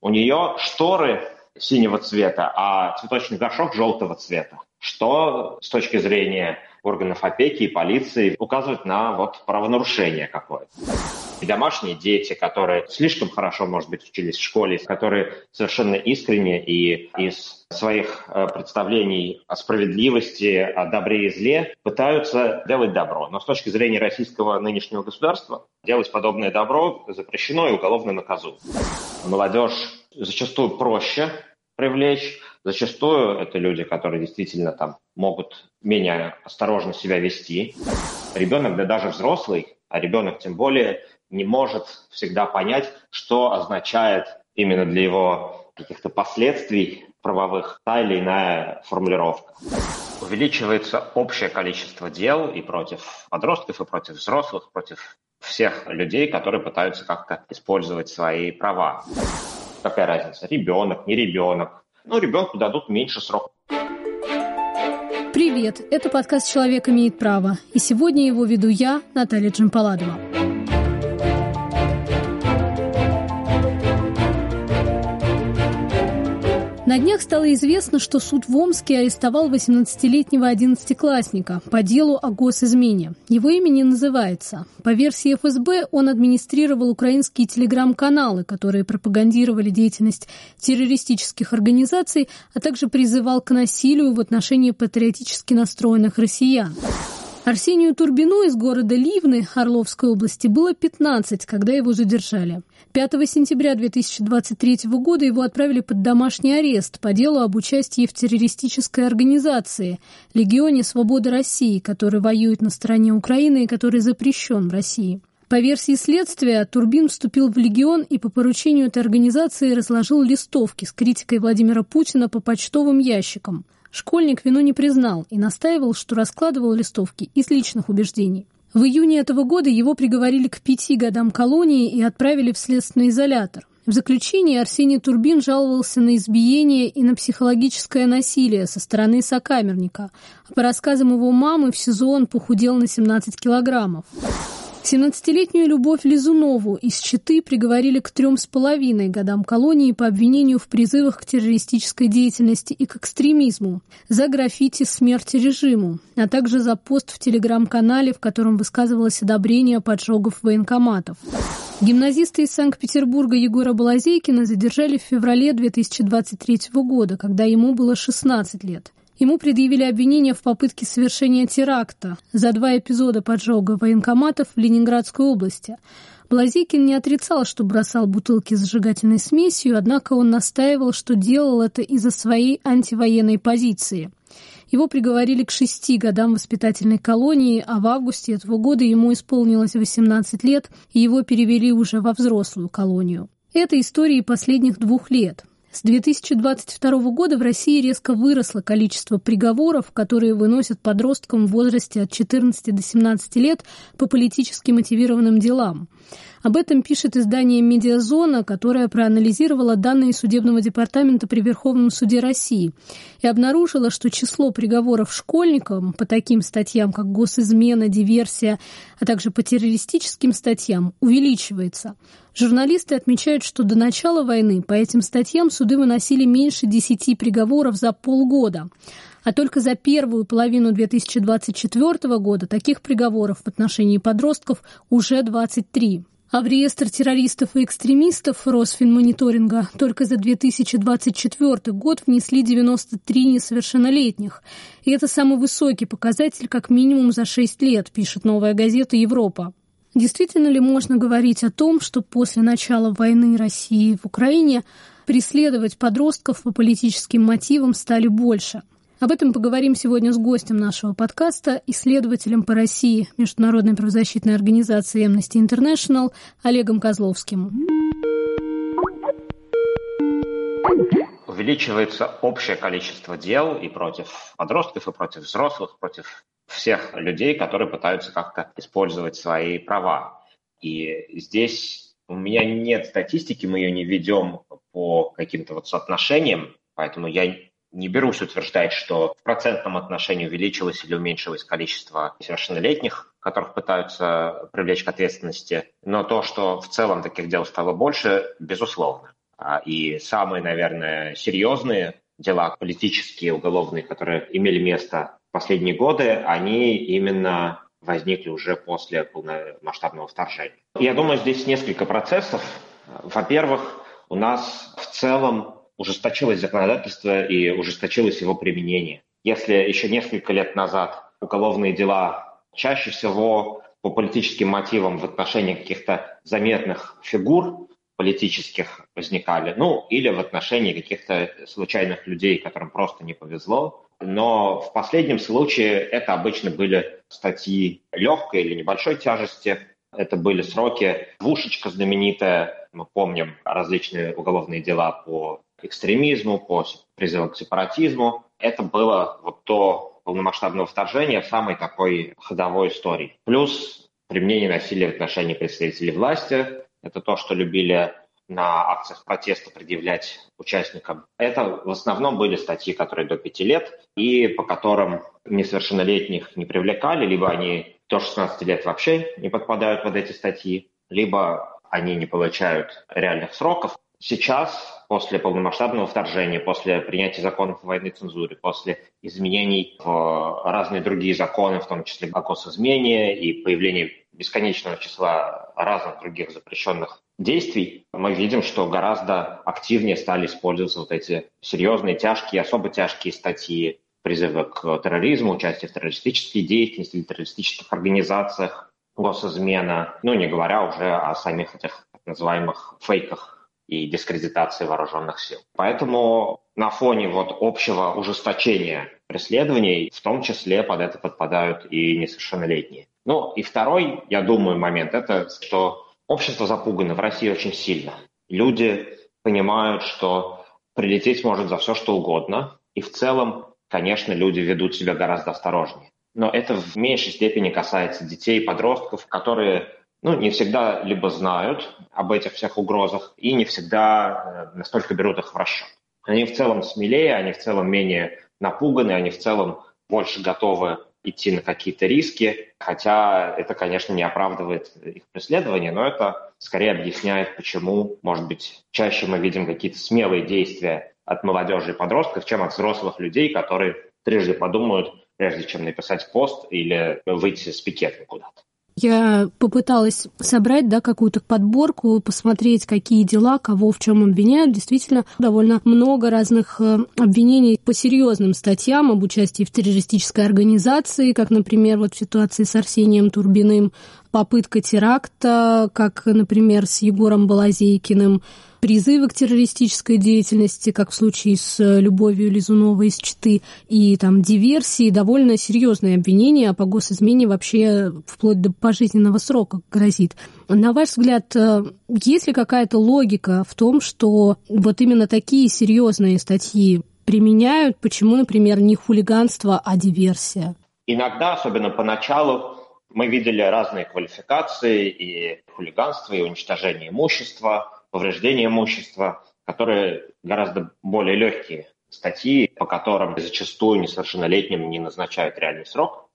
У нее шторы синего цвета, а цветочный горшок желтого цвета, что с точки зрения органов опеки и полиции указывает на правонарушение какое-то. И домашние дети, которые слишком хорошо, может быть, учились в школе, которые совершенно искренне и из своих представлений о справедливости, о добре и зле пытаются делать добро. Но с точки зрения российского нынешнего государства делать подобное добро запрещено и уголовно наказуемо. Молодежь зачастую проще привлечь. Зачастую это люди, которые действительно могут менее осторожно себя вести. Ребенок, да даже взрослый, а ребенок тем более, не может всегда понять, что означает именно для его каких-то последствий правовых та или иная формулировка. Увеличивается общее количество дел и против подростков, и против взрослых, против всех людей, которые пытаются как-то использовать свои права. Какая разница? Ребенок, не ребенок. Ребенку дадут меньше срок. Привет, это подкаст «Человек имеет право». И сегодня его веду я, Наталья Джампаладова. На днях стало известно, что суд в Омске арестовал 18-летнего 11-классника по делу о госизмене. Его имя не называется. По версии ФСБ, он администрировал украинские телеграм-каналы, которые пропагандировали деятельность террористических организаций, а также призывал к насилию в отношении патриотически настроенных россиян. Арсению Турбину из города Ливны Орловской области было 15, когда его задержали. 5 сентября 2023 года его отправили под домашний арест по делу об участии в террористической организации «Легионе Свободы России», который воюет на стороне Украины и который запрещен в России. По версии следствия, Турбин вступил в «Легион» и по поручению этой организации разложил листовки с критикой Владимира Путина по почтовым ящикам. Школьник вину не признал и настаивал, что раскладывал листовки из личных убеждений. В июне этого года его приговорили к 5 годам колонии и отправили в следственный изолятор. В заключении Арсений Турбин жаловался на избиение и на психологическое насилие со стороны сокамерника. А по рассказам его мамы, в СИЗО он похудел на 17 килограммов. 17-летнюю Любовь Лизунову из Читы приговорили к 3,5 годам колонии по обвинению в призывах к террористической деятельности и к экстремизму, за граффити «Смерти режиму», а также за пост в телеграм-канале, в котором высказывалось одобрение поджогов военкоматов. Гимназиста из Санкт-Петербурга Егора Балазейкина задержали в феврале 2023 года, когда ему было 16 лет. Ему предъявили обвинение в попытке совершения теракта за 2 эпизода поджога военкоматов в Ленинградской области. Балазейкин не отрицал, что бросал бутылки с зажигательной смесью, однако он настаивал, что делал это из-за своей антивоенной позиции. Его приговорили к 6 годам воспитательной колонии, а в августе этого года ему исполнилось 18 лет, и его перевели уже во взрослую колонию. Это истории последних 2 лет. С 2022 года в России резко выросло количество приговоров, которые выносят подросткам в возрасте от 14 до 17 лет по политически мотивированным делам. Об этом пишет издание «Медиазона», которое проанализировало данные Судебного департамента при Верховном суде России и обнаружило, что число приговоров школьникам по таким статьям, как госизмена, диверсия, а также по террористическим статьям, увеличивается. Журналисты отмечают, что до начала войны по этим статьям суды выносили меньше 10 приговоров за полгода. А только за первую половину 2024 года таких приговоров в отношении подростков уже 23. А в реестр террористов и экстремистов Росфинмониторинга только за 2024 год внесли 93 несовершеннолетних. И это самый высокий показатель как минимум за 6 лет, пишет «Новая газета Европа». Действительно ли можно говорить о том, что после начала войны России в Украине преследовать подростков по политическим мотивам стали больше? Об этом поговорим сегодня с гостем нашего подкаста, исследователем по России Международной правозащитной организации Amnesty International Олегом Козловским. Увеличивается общее количество дел и против подростков, и против взрослых, против всех людей, которые пытаются как-то использовать свои права. И здесь у меня нет статистики, мы ее не ведем по каким-то соотношениям, поэтому я не берусь утверждать, что в процентном отношении увеличилось или уменьшилось количество несовершеннолетних, которых пытаются привлечь к ответственности. Но то, что в целом таких дел стало больше, безусловно. И самые, наверное, серьезные дела политические, уголовные, которые имели место в последние годы, они именно возникли уже после полномасштабного вторжения. Я думаю, здесь несколько процессов. Во-первых, у нас в целом ужесточилось законодательство и ужесточилось его применение. Если еще несколько лет назад уголовные дела чаще всего по политическим мотивам в отношении каких-то заметных фигур политических возникали, или в отношении каких-то случайных людей, которым просто не повезло. Но в последнем случае это обычно были статьи легкой или небольшой тяжести. Это были сроки «Двушечка» знаменитая. Мы помним различные уголовные дела по экстремизму, по призывам к сепаратизму. Это было до полномасштабного вторжения в самой такой ходовой истории. Плюс применение насилия в отношении представителей власти. Это то, что любили на акциях протеста предъявлять участникам. Это в основном были статьи, которые до 5 лет, и по которым несовершеннолетних не привлекали, либо они до 16 лет вообще не подпадают под эти статьи, либо они не получают реальных сроков. Сейчас, после полномасштабного вторжения, после принятия законов о военной цензуре, после изменений в разные другие законы, в том числе о госизмене и появления бесконечного числа разных других запрещенных действий, мы видим, что гораздо активнее стали использоваться эти серьезные, тяжкие, особо тяжкие статьи, призывы к терроризму, участие в террористической деятельности или террористических организациях, госизмена, не говоря уже о самих этих так называемых фейках и дискредитации вооруженных сил. Поэтому на фоне общего ужесточения преследований, в том числе под это подпадают и несовершеннолетние. И второй, я думаю, момент – это что общество запугано в России очень сильно. Люди понимают, что прилететь может за все, что угодно. И в целом, конечно, люди ведут себя гораздо осторожнее. Но это в меньшей степени касается детей и подростков, которые не всегда либо знают об этих всех угрозах и не всегда настолько берут их в расчет. Они в целом смелее, они в целом менее напуганы, они в целом больше готовы идти на какие-то риски, хотя это, конечно, не оправдывает их преследование, но это скорее объясняет, почему, может быть, чаще мы видим какие-то смелые действия от молодежи и подростков, чем от взрослых людей, которые трижды подумают, прежде чем написать пост или выйти с пикетом куда-то. Я попыталась собрать, какую-то подборку, посмотреть, какие дела, кого в чем обвиняют. Действительно, довольно много разных обвинений по серьезным статьям об участии в террористической организации, как, например, в ситуации с Арсением Турбиным, попытка теракта, как, например, с Егором Балазейкиным, призывы к террористической деятельности, как в случае с Любовью Лизуновой из Читы, и диверсии, довольно серьезные обвинения, а по госизмене вообще вплоть до пожизненного срока грозит. На ваш взгляд, есть ли какая-то логика в том, что именно такие серьезные статьи применяют? Почему, например, не хулиганство, а диверсия? Иногда, особенно поначалу, мы видели разные квалификации и хулиганство, и уничтожение имущества, повреждение имущества, которые гораздо более легкие статьи, по которым зачастую несовершеннолетним не назначают реальный срок.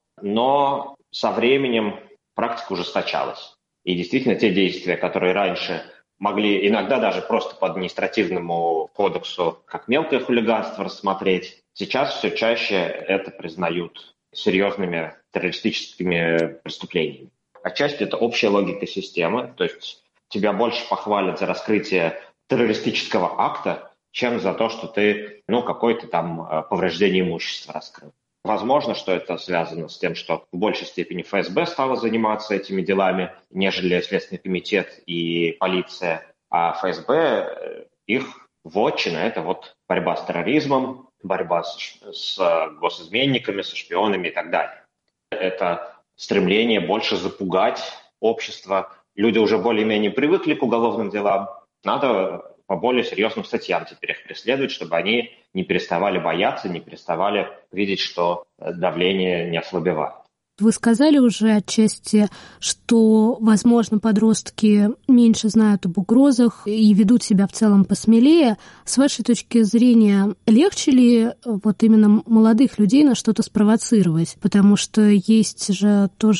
Но со временем практика ужесточалась. И действительно те действия, которые раньше могли иногда даже просто по административному кодексу как мелкое хулиганство рассмотреть, сейчас все чаще это признают серьезными террористическими преступлениями. Отчасти это общая логика системы, то есть тебя больше похвалят за раскрытие террористического акта, чем за то, что ты какое-то повреждение имущества раскрыл. Возможно, что это связано с тем, что в большей степени ФСБ стало заниматься этими делами, нежели Следственный комитет и полиция. А ФСБ, их вотчина – это борьба с терроризмом, борьба с госизменниками, со шпионами и так далее. Это стремление больше запугать общество. Люди уже более-менее привыкли к уголовным делам. Надо по более серьезным статьям теперь их преследовать, чтобы они не переставали бояться, не переставали видеть, что давление не ослабевает. Вы сказали уже отчасти, что, возможно, подростки меньше знают об угрозах и ведут себя в целом посмелее. С вашей точки зрения, легче ли именно молодых людей на что-то спровоцировать? Потому что есть же тоже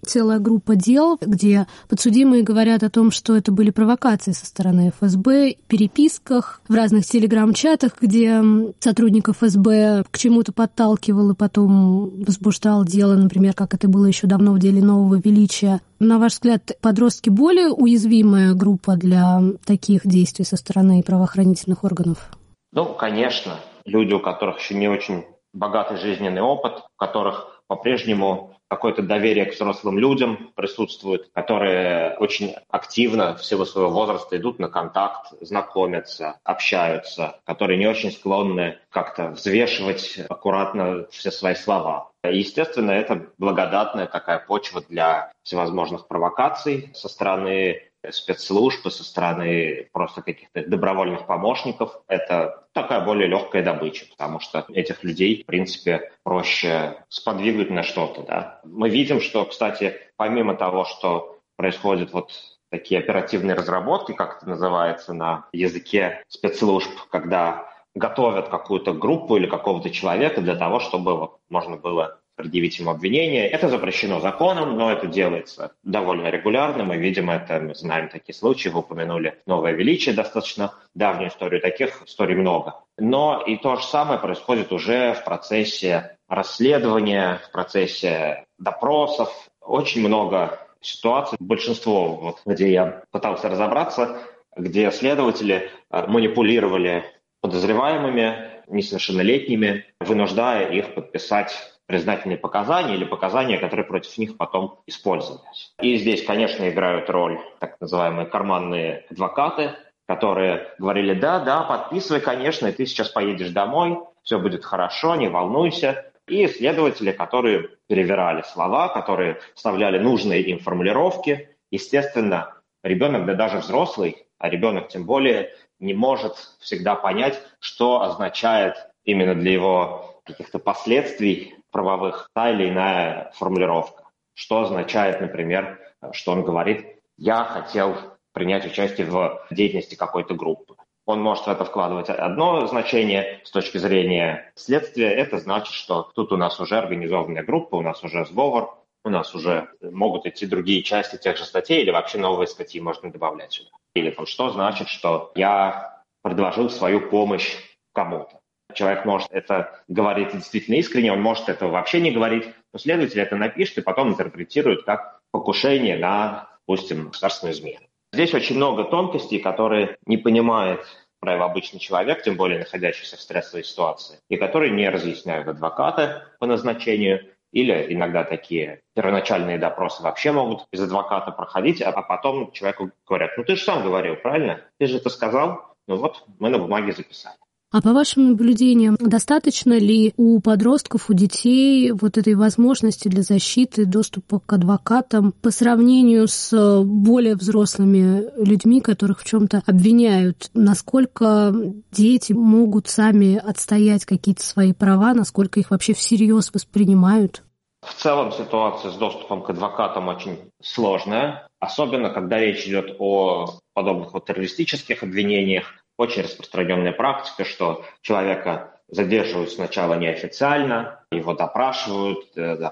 целая группа дел, где подсудимые говорят о том, что это были провокации со стороны ФСБ, в переписках, в разных телеграм-чатах, где сотрудник ФСБ к чему-то подталкивал и потом возбуждал дело, например, как это было еще давно в деле Нового Величия. На ваш взгляд, подростки более уязвимая группа для таких действий со стороны правоохранительных органов? Конечно. Люди, у которых еще не очень богатый жизненный опыт, у которых по-прежнему какое-то доверие к взрослым людям присутствует, которые очень активно в силу своего возраста идут на контакт, знакомятся, общаются, которые не очень склонны как-то взвешивать аккуратно все свои слова. И, естественно, это благодатная такая почва для всевозможных провокаций со стороны спецслужб и со стороны просто каких-то добровольных помощников. Это такая более легкая добыча, потому что этих людей, в принципе, проще сподвигнуть на что-то. Да? Мы видим, что, кстати, помимо того, что происходят вот такие оперативные разработки, как это называется на языке спецслужб, когда готовят какую-то группу или какого-то человека для того, чтобы можно было предъявить ему обвинение. Это запрещено законом, но это делается довольно регулярно. Мы видим это, мы знаем такие случаи. Вы упомянули Новое Величие, достаточно давнюю историю. Таких историй много. Но и то же самое происходит уже в процессе расследования, в процессе допросов. Очень много ситуаций, большинство, где я пытался разобраться, где следователи манипулировали подозреваемыми, несовершеннолетними, вынуждая их подписать признательные показания или показания, которые против них потом использовались. И здесь, конечно, играют роль так называемые карманные адвокаты, которые говорили: да, подписывай, конечно, и ты сейчас поедешь домой, все будет хорошо, не волнуйся. И следователи, которые перевирали слова, которые вставляли нужные им формулировки. Естественно, ребенок, да даже взрослый, а ребенок тем более, не может всегда понять, что означает именно для его каких-то последствий правовых та или иная формулировка. Что означает, например, что он говорит: я хотел принять участие в деятельности какой-то группы. Он может в это вкладывать одно значение с точки зрения следствия. Это значит, что тут у нас уже организованная группа, у нас уже сговор, у нас уже могут идти другие части тех же статей или вообще новые статьи можно добавлять сюда. Или что значит, что я предложил свою помощь кому-то. Человек может это говорить действительно искренне, он может этого вообще не говорить, но следователь это напишет и потом интерпретирует как покушение на, допустим, государственную измену. Здесь очень много тонкостей, которые не понимает правило обычный человек, тем более находящийся в стрессовой ситуации, и которые не разъясняют адвокаты по назначению, или иногда такие первоначальные допросы вообще могут без адвоката проходить, а потом человеку говорят: ты же сам говорил, правильно? Ты же это сказал, мы на бумаге записали. А по вашим наблюдениям, достаточно ли у подростков, у детей вот этой возможности для защиты, доступа к адвокатам по сравнению с более взрослыми людьми, которых в чем-то обвиняют? Насколько дети могут сами отстоять какие-то свои права, насколько их вообще всерьез воспринимают? В целом ситуация с доступом к адвокатам очень сложная, особенно когда речь идет о подобных террористических обвинениях. Очень распространенная практика, что человека задерживают сначала неофициально, его допрашивают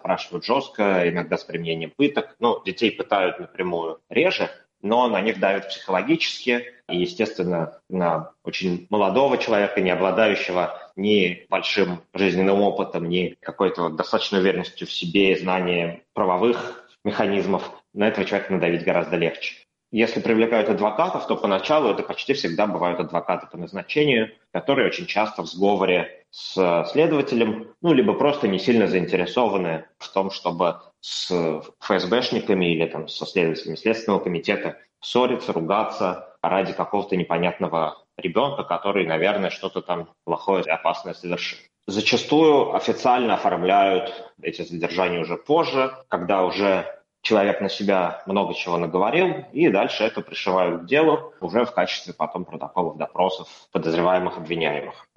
жестко, иногда с применением пыток. Детей пытают напрямую реже, но на них давят психологически. И, естественно, на очень молодого человека, не обладающего ни большим жизненным опытом, ни какой-то достаточной уверенностью в себе и знанием правовых механизмов, на этого человека надавить гораздо легче. Если привлекают адвокатов, то поначалу это почти всегда бывают адвокаты по назначению, которые очень часто в сговоре с следователем, либо просто не сильно заинтересованы в том, чтобы с ФСБшниками или со следователями Следственного комитета ссориться, ругаться ради какого-то непонятного ребенка, который, наверное, что-то там плохое и опасное совершил. Зачастую официально оформляют эти задержания уже позже, когда уже человек на себя много чего наговорил, и дальше это пришивают к делу уже в качестве потом протоколов допросов подозреваемых, обвиняемых.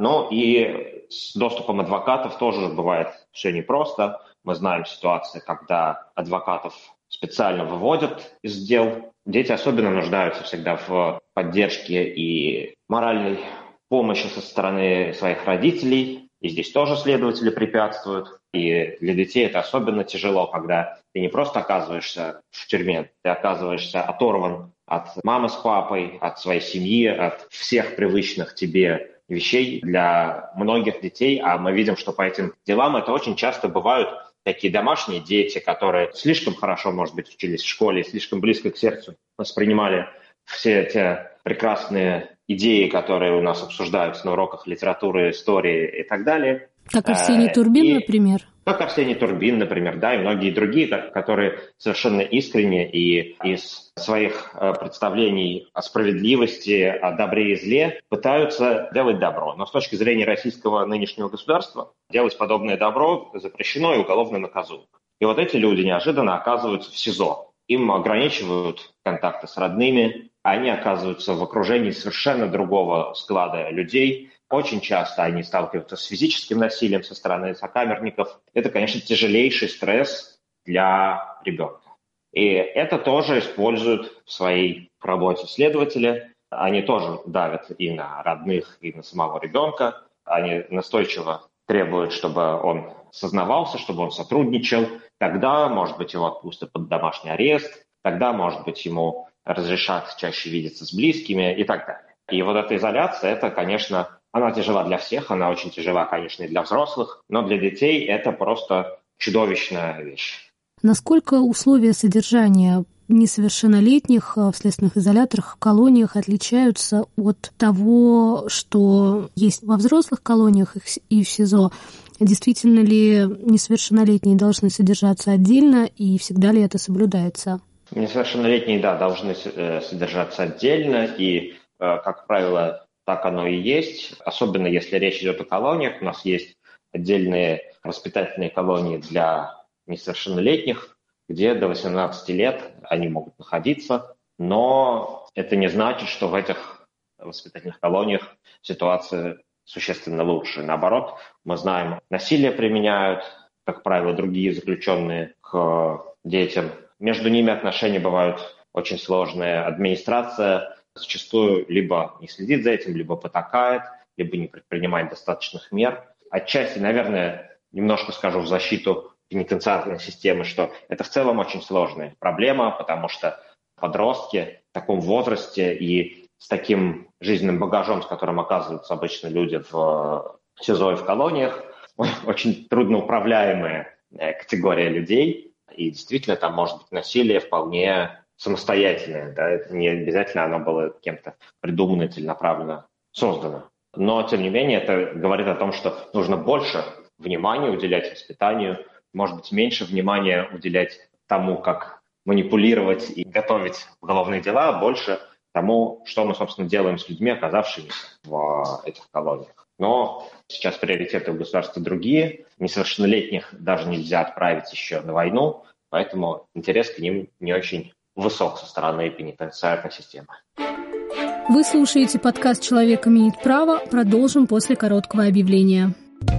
И с доступом адвокатов тоже бывает все непросто. Мы знаем ситуации, когда адвокатов специально выводят из дел. Дети особенно нуждаются всегда в поддержке и моральной помощи со стороны своих родителей. И здесь тоже следователи препятствуют. И для детей это особенно тяжело, когда ты не просто оказываешься в тюрьме, ты оказываешься оторван от мамы с папой, от своей семьи, от всех привычных тебе вещей для многих детей. А мы видим, что по этим делам это очень часто бывают такие домашние дети, которые слишком хорошо, может быть, учились в школе, слишком близко к сердцу воспринимали все те прекрасные идеи, которые у нас обсуждаются на уроках литературы, истории и так далее. Как Арсений Турбин, например. Как Арсений Турбин, например, да, и многие другие, которые совершенно искренне и из своих представлений о справедливости, о добре и зле пытаются делать добро. Но с точки зрения российского нынешнего государства делать подобное добро запрещено и уголовно наказуемо. И вот эти люди неожиданно оказываются в СИЗО. Им ограничивают контакты с родными, они оказываются в окружении совершенно другого склада людей. Очень часто они сталкиваются с физическим насилием со стороны сокамерников. Это, конечно, тяжелейший стресс для ребенка. И это тоже используют в своей работе следователи. Они тоже давят и на родных, и на самого ребенка. Они настойчиво требуют, чтобы он сознавался, чтобы он сотрудничал. Тогда, может быть, его отпустят под домашний арест. Тогда, может быть, ему разрешат чаще видеться с близкими и так далее. И вот эта изоляция, это, конечно, она тяжела для всех, она очень тяжела, конечно, и для взрослых, но для детей это просто чудовищная вещь. Насколько условия содержания несовершеннолетних в следственных изоляторах, в колониях отличаются от того, что есть во взрослых колониях и в СИЗО? Действительно ли несовершеннолетние должны содержаться отдельно, и всегда ли это соблюдается? Несовершеннолетние, да, должны содержаться отдельно, и, как правило, так оно и есть, особенно если речь идет о колониях. У нас есть отдельные воспитательные колонии для несовершеннолетних, где до 18 лет они могут находиться, но это не значит, что в этих воспитательных колониях ситуация существенно лучше. Наоборот, мы знаем, насилие применяют, как правило, другие заключенные к детям. Между ними отношения бывают очень сложные. Администрация зачастую либо не следит за этим, либо потакает, либо не предпринимает достаточных мер. Отчасти, наверное, немножко скажу в защиту пенитенциарной системы, что это в целом очень сложная проблема, потому что подростки в таком возрасте и с таким жизненным багажом, с которым оказываются обычно люди в СИЗО и в колониях, очень трудноуправляемая категория людей. И действительно там может быть насилие вполне самостоятельное, да? Не обязательно оно было кем-то придумано и целенаправленно создано. Но, тем не менее, это говорит о том, что нужно больше внимания уделять воспитанию, может быть, меньше внимания уделять тому, как манипулировать и готовить уголовные дела, а больше тому, что мы, собственно, делаем с людьми, оказавшимися в этих колониях. Но сейчас приоритеты у государства другие. Несовершеннолетних даже нельзя отправить еще на войну, поэтому интерес к ним не очень высок со стороны пенитенциарной системы. Вы слушаете подкаст «Человек имеет право». Продолжим после короткого объявления.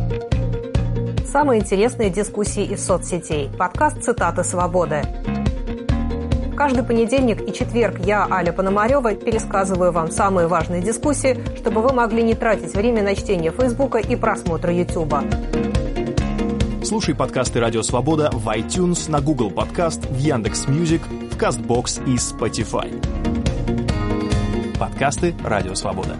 Самые интересные дискуссии из соцсетей. Подкаст «Цитаты свободы». Каждый понедельник и четверг я, Аля Пономарева, пересказываю вам самые важные дискуссии, чтобы вы могли не тратить время на чтение Фейсбука и просмотра Ютуба. Слушай подкасты «Радио Свобода» в iTunes, на Google Подкаст, в Яндекс.Мьюзик, в Castbox и Spotify. Подкасты «Радио Свобода».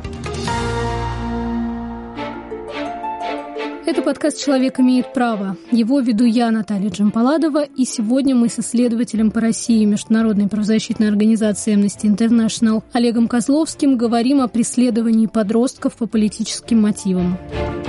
Это подкаст «Человек имеет право». Его веду я, Наталья Джампаладова, и сегодня мы с исследователем по России Международной правозащитной организации Amnesty International Олегом Козловским говорим о преследовании подростков по политическим мотивам.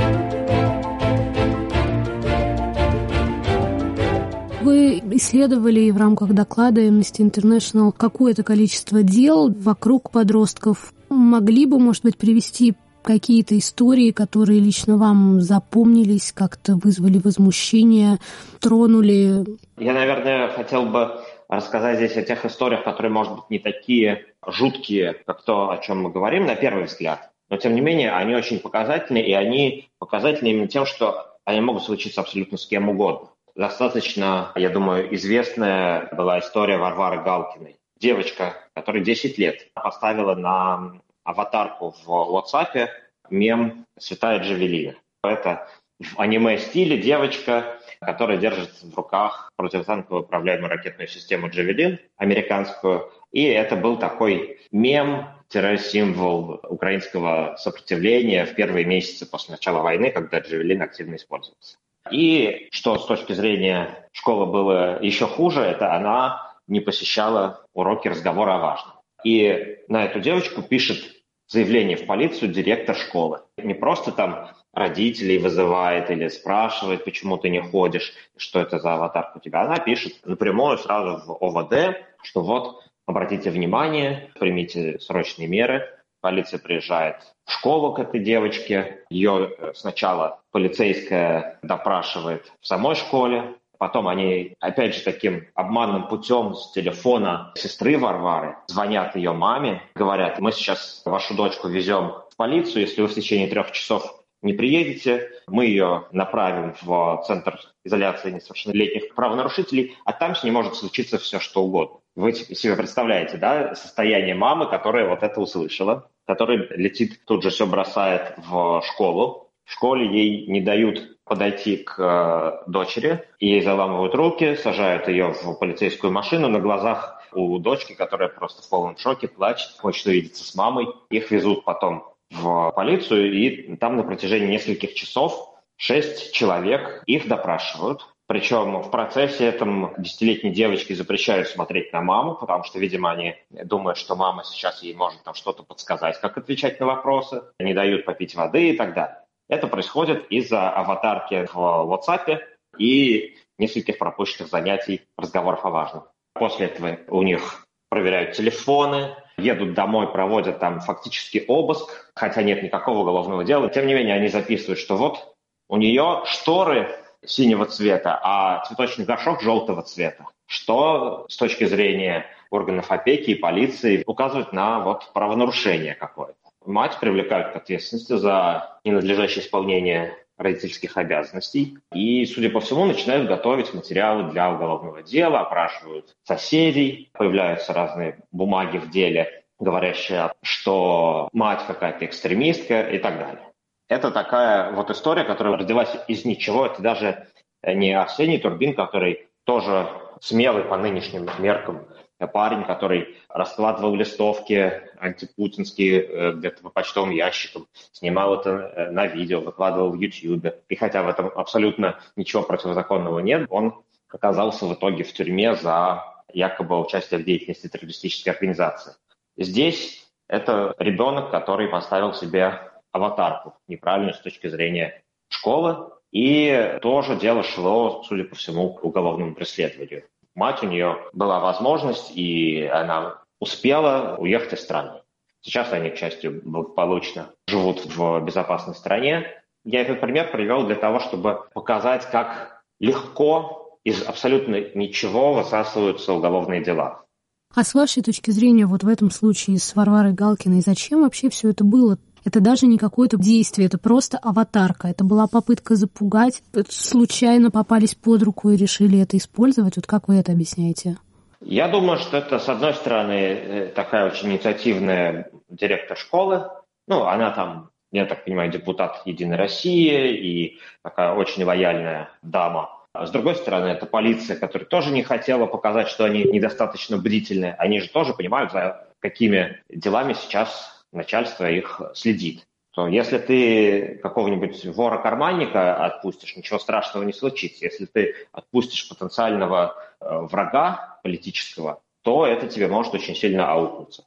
Вы исследовали в рамках доклада Amnesty International какое-то количество дел вокруг подростков. Могли бы, может быть, привести какие-то истории, которые лично вам запомнились, как-то вызвали возмущение, тронули? Я, наверное, хотел бы рассказать здесь о тех историях, которые, может быть, не такие жуткие, как то, о чем мы говорим на первый взгляд. Но, тем не менее, они очень показательны, и они показательны именно тем, что они могут случиться абсолютно с кем угодно. Достаточно, я думаю, известная была история Варвары Галкиной. Девочка, которой 10 лет, поставила на аватарку в WhatsApp мем «Святая Джавелина». Это в аниме-стиле девочка, которая держит в руках противотанковую управляемую ракетную систему «Джавелин» американскую. И это был такой мем-символ украинского сопротивления в первые месяцы после начала войны, когда «Джавелин» активно использовался. И что с точки зрения школы было еще хуже, это она не посещала уроки разговора о важном. И на эту девочку пишет заявление в полицию директор школы. Не просто там родителей вызывает или спрашивает, почему ты не ходишь, что это за аватарка у тебя. Она пишет напрямую сразу в ОВД, что вот, обратите внимание, примите срочные меры. Полиция приезжает в школу к этой девочке. Ее сначала полицейская допрашивает в самой школе. Потом они, опять же, таким обманным путем с телефона сестры Варвары звонят ее маме, говорят: мы сейчас вашу дочку везем в полицию, если вы в течение 3 часов не приедете, мы ее направим в Центр изоляции несовершеннолетних правонарушителей, а там с ней может случиться все, что угодно. Вы себе представляете, да, состояние мамы, которая вот это услышала, которая летит, тут же все бросает в школу. В школе ей не дают подойти к дочери, ей заламывают руки, сажают ее в полицейскую машину на глазах у дочки, которая просто в полном шоке, плачет, хочет увидеться с мамой. Их везут потом в полицию, и там на протяжении нескольких часов 6 человек их допрашивают. Причем в процессе этом 10-летней девочке запрещают смотреть на маму, потому что, видимо, они думают, что мама сейчас ей может там что-то подсказать, как отвечать на вопросы, не дают попить воды и так далее. Это происходит из-за аватарки в WhatsApp и нескольких пропущенных занятий разговоров о важном. После этого у них проверяют телефоны, едут домой, проводят там фактически обыск, хотя нет никакого уголовного дела. Тем не менее, они записывают, что вот у нее шторы синего цвета, а цветочный горшок желтого цвета, что с точки зрения органов опеки и полиции указывает на вот правонарушение какое-то. Мать привлекают к ответственности за ненадлежащее исполнение родительских обязанностей. И, судя по всему, начинают готовить материалы для уголовного дела, опрашивают соседей, появляются разные бумаги в деле, говорящие, что мать какая-то экстремистка и так далее. Это такая вот история, которая родилась из ничего. Это даже не Арсений Турбин, который тоже смелый по нынешним меркам парень, который раскладывал листовки антипутинские где-то по почтовым ящикам, снимал это на видео, выкладывал в YouTube. И хотя в этом абсолютно ничего противозаконного нет, он оказался в итоге в тюрьме за якобы участие в деятельности террористической организации. Здесь это ребенок, который поставил себе аватарку неправильную с точки зрения школы, и тоже дело шло, судя по всему, к уголовному преследованию. Мать, у нее была возможность, и она успела уехать из страны. Сейчас они, к счастью, благополучно живут в безопасной стране. Я этот пример привел для того, чтобы показать, как легко из абсолютно ничего высасываются уголовные дела. А с вашей точки зрения, вот в этом случае с Варварой Галкиной, зачем вообще все это было? Это даже не какое-то действие, это просто аватарка. Это была попытка запугать. Случайно попались под руку и решили это использовать. Вот как вы это объясняете? Я думаю, что это, с одной стороны, такая очень инициативная директор школы. Она там, я так понимаю, депутат «Единой России» и такая очень лояльная дама. А с другой стороны, это полиция, которая тоже не хотела показать, что они недостаточно бдительны. Они же тоже понимают, за какими делами сейчас начальство их следит. То если ты какого-нибудь вора-карманника отпустишь, ничего страшного не случится. Если ты отпустишь потенциального врага политического, то это тебе может очень сильно аукнуться.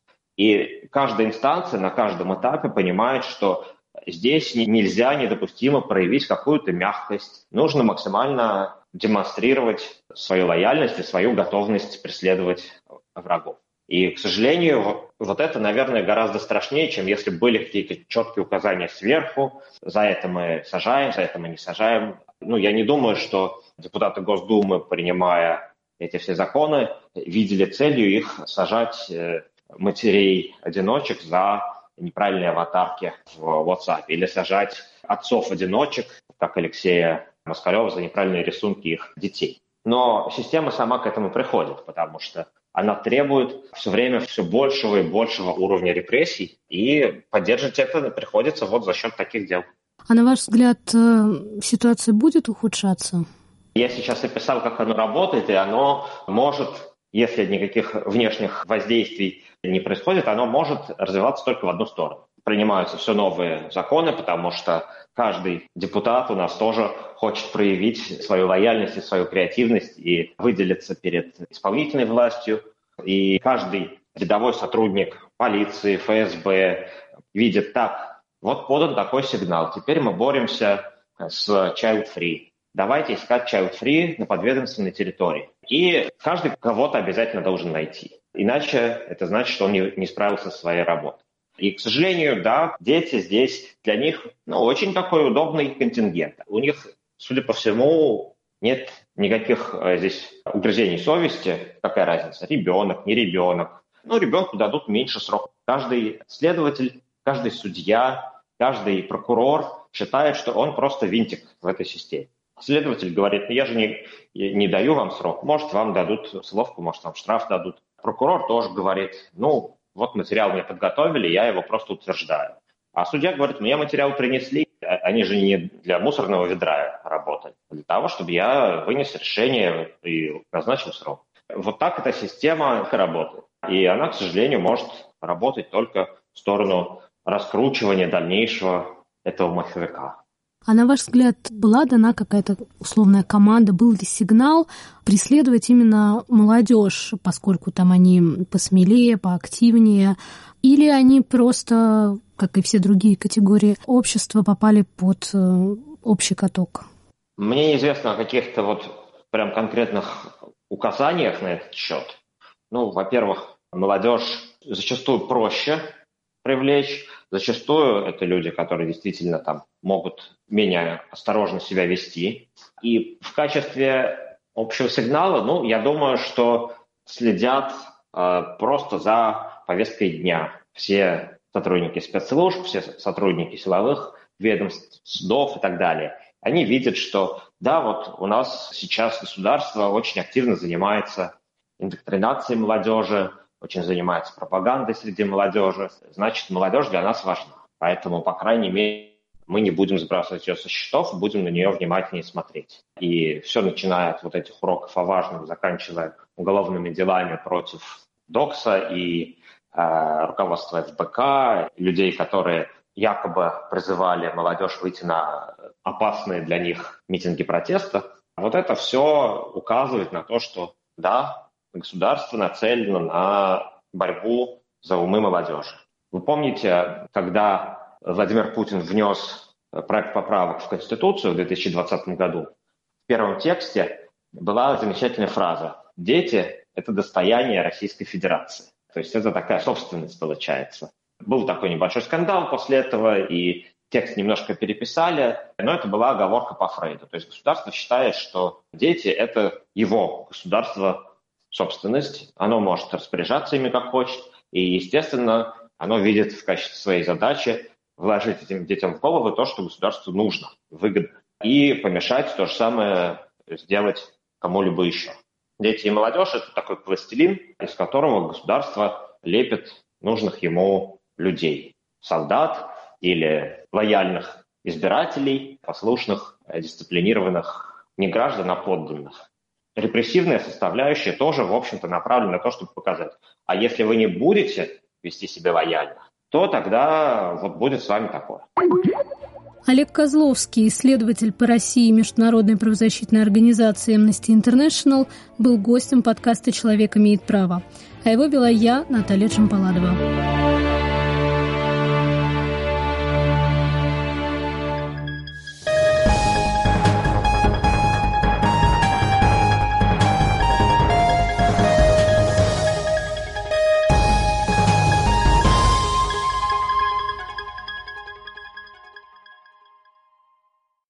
И каждая инстанция на каждом этапе понимает, что здесь нельзя, недопустимо проявить какую-то мягкость. Нужно максимально демонстрировать свою лояльность и свою готовность преследовать врагов. И, к сожалению, вот это, наверное, гораздо страшнее, чем если бы были какие-то четкие указания сверху. За это мы сажаем, за это мы не сажаем. Я не думаю, что депутаты Госдумы, принимая эти все законы, видели целью их сажать матерей-одиночек за неправильные аватарки в WhatsApp или сажать отцов-одиночек, как Алексея Москалева, за неправильные рисунки их детей. Но система сама к этому приходит, потому что она требует все время все большего и большего уровня репрессий, и поддерживать это приходится вот за счет таких дел. А на ваш взгляд, ситуация будет ухудшаться? Я сейчас описал, как оно работает, и оно может, если никаких внешних воздействий не происходит, оно может развиваться только в одну сторону. Принимаются все новые законы, потому что каждый депутат у нас тоже хочет проявить свою лояльность и свою креативность и выделиться перед исполнительной властью. И каждый рядовой сотрудник полиции, ФСБ видит так, вот подан такой сигнал, теперь мы боремся с child-free. Давайте искать child-free на подведомственной территории. И каждый кого-то обязательно должен найти. Иначе это значит, что он не справился со своей работой. И, к сожалению, да, дети здесь, для них очень такой удобный контингент. У них, судя по всему, нет никаких здесь угрызений совести. Какая разница, ребенок, не ребенок. Ребенку дадут меньше срок. Каждый следователь, каждый судья, каждый прокурор считает, что он просто винтик в этой системе. Следователь говорит, я же не даю вам срок, может, вам дадут условку, может, вам штраф дадут. Прокурор тоже говорит, вот материал мне подготовили, я его просто утверждаю. А судья говорит, мне материал принесли, они же не для мусорного ведра работают, а для того, чтобы я вынес решение и назначил срок. Вот так эта система работает. И она, к сожалению, может работать только в сторону раскручивания дальнейшего этого маховика. А на ваш взгляд, была дана какая-то условная команда, был ли сигнал преследовать именно молодежь, поскольку там они посмелее, поактивнее, или они просто, как и все другие категории общества, попали под общий каток? Мне неизвестно о каких-то прям конкретных указаниях на этот счет. Во-первых, молодежь зачастую проще привлечь. Зачастую это люди, которые действительно там могут менее осторожно себя вести. И в качестве общего сигнала, я думаю, что следят просто за повесткой дня. Все сотрудники спецслужб, все сотрудники силовых ведомств, судов и так далее. Они видят, что у нас сейчас государство очень активно занимается индоктринацией молодежи, очень занимается пропагандой среди молодежи. Значит, молодежь для нас важна. Поэтому, по крайней мере, мы не будем сбрасывать ее со счетов, будем на нее внимательнее смотреть. И все начиная от этих уроков о важном, заканчивая уголовными делами против Докса и руководства ФБК, людей, которые якобы призывали молодежь выйти на опасные для них митинги протеста. Это все указывает на то, что государство нацелено на борьбу за умы молодежи. Вы помните, когда Владимир Путин внес проект поправок в Конституцию в 2020 году, в первом тексте была замечательная фраза «Дети – это достояние Российской Федерации». То есть это такая собственность получается. Был такой небольшой скандал после этого, и текст немножко переписали, но это была оговорка по Фрейду. То есть государство считает, что дети – это его государство, собственность, оно может распоряжаться ими как хочет, и, естественно, оно видит в качестве своей задачи вложить этим детям в голову то, что государству нужно, выгодно, и помешать то же самое сделать кому-либо еще. Дети и молодежь – это такой пластилин, из которого государство лепит нужных ему людей, солдат или лояльных избирателей, послушных, дисциплинированных не граждан, а подданных. Репрессивная составляющая тоже, в общем-то, направлена на то, чтобы показать. А если вы не будете вести себя лояльно, то тогда будет с вами такое. Олег Козловский, исследователь по России международной правозащитной организации Amnesty International, был гостем подкаста «Человек имеет право». А его вела я, Наталья Джампаладова.